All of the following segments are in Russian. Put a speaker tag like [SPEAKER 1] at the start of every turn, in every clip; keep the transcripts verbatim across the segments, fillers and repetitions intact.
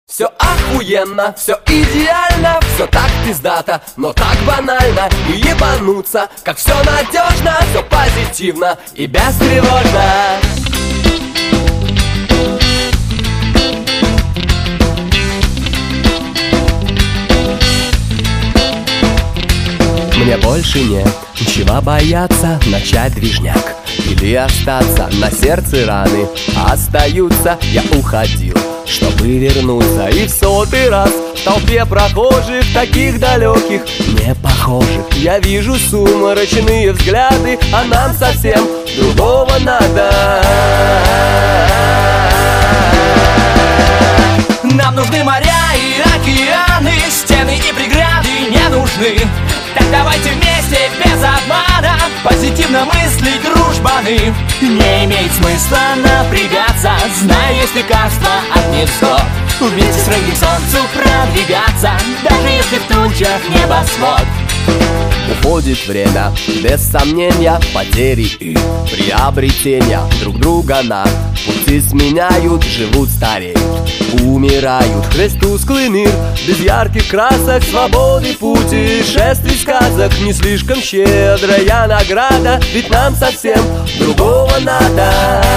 [SPEAKER 1] Все охуенно, все идеально, все так пиздато, но так банально. И ебануться, как все надежно, все позитивно и бестревожно. Мне больше нет ничего бояться, начать движняк или остаться. На сердце раны остаются. Я уходил, чтобы вернуться, и в сотый раз в толпе прохожих, таких далеких, не похожих, я вижу сумрачные взгляды, а нам совсем другого надо.
[SPEAKER 2] Нам нужны моря и океаны, стены и преграды не нужны. Так давайте вместе, без обмана, позитивно мыслить, дружбаны. Не имеет смысла напрягаться, зная, есть лекарство от невзгод. Вместе с рыгой к солнцу продвигаться, даже если в тучах небосвод.
[SPEAKER 1] Уходит время, без сомнения, потери и приобретения. Друг друга на пути сменяют, живут, стареют, умирают. Весь тусклый мир, без ярких красок, свободы, путешествий, сказок. Не слишком щедрая награда, ведь нам совсем другого надо.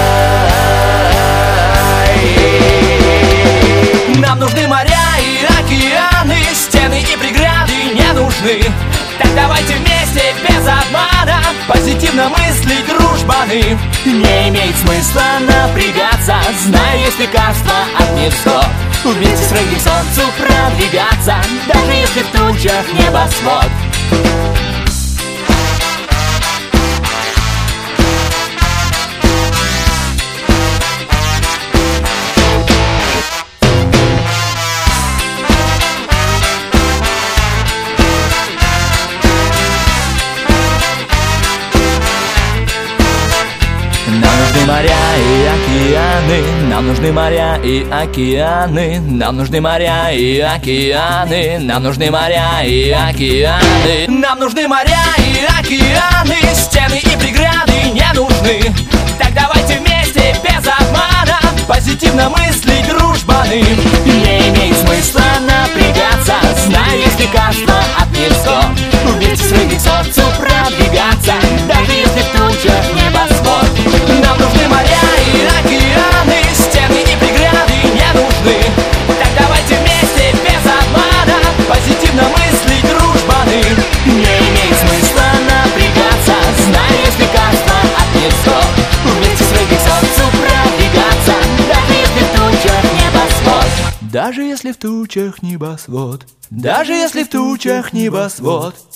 [SPEAKER 2] Нам нужны моря и океаны, стены и преграды не нужны. Так давайте вместе, без обмана, позитивно мыслить, дружбаны. Не имеет смысла напрягаться, зная, есть лекарство от невзгод. Вместе с рыгой к солнцу продвигаться, даже если в тучах небосвод. Нам нужны моря и океаны, нам нужны моря и океаны, нам нужны моря и океаны, нам нужны моря и океаны, стены и преграды не нужны. Так давайте вместе, без обмана, позитивно мыслить, дружбаны. Не имеет смысла напрягаться, зная, есть лекарство от невзгод. Вместе с рыгой к солнцу продвигаться, даже если в тучах небосвод. Нам нужны моря и океаны, стены и преграды не нужны. Так давайте вместе, без обмана, позитивно мыслить, дружбаны. Не имеет смысла напрягаться, зная, есть лекарство от невзгод. Вместе с рыгой к солнцу продвигаться, даже если в тучах небосвод. Даже если в тучах небосвод. Даже если в тучах небосвод.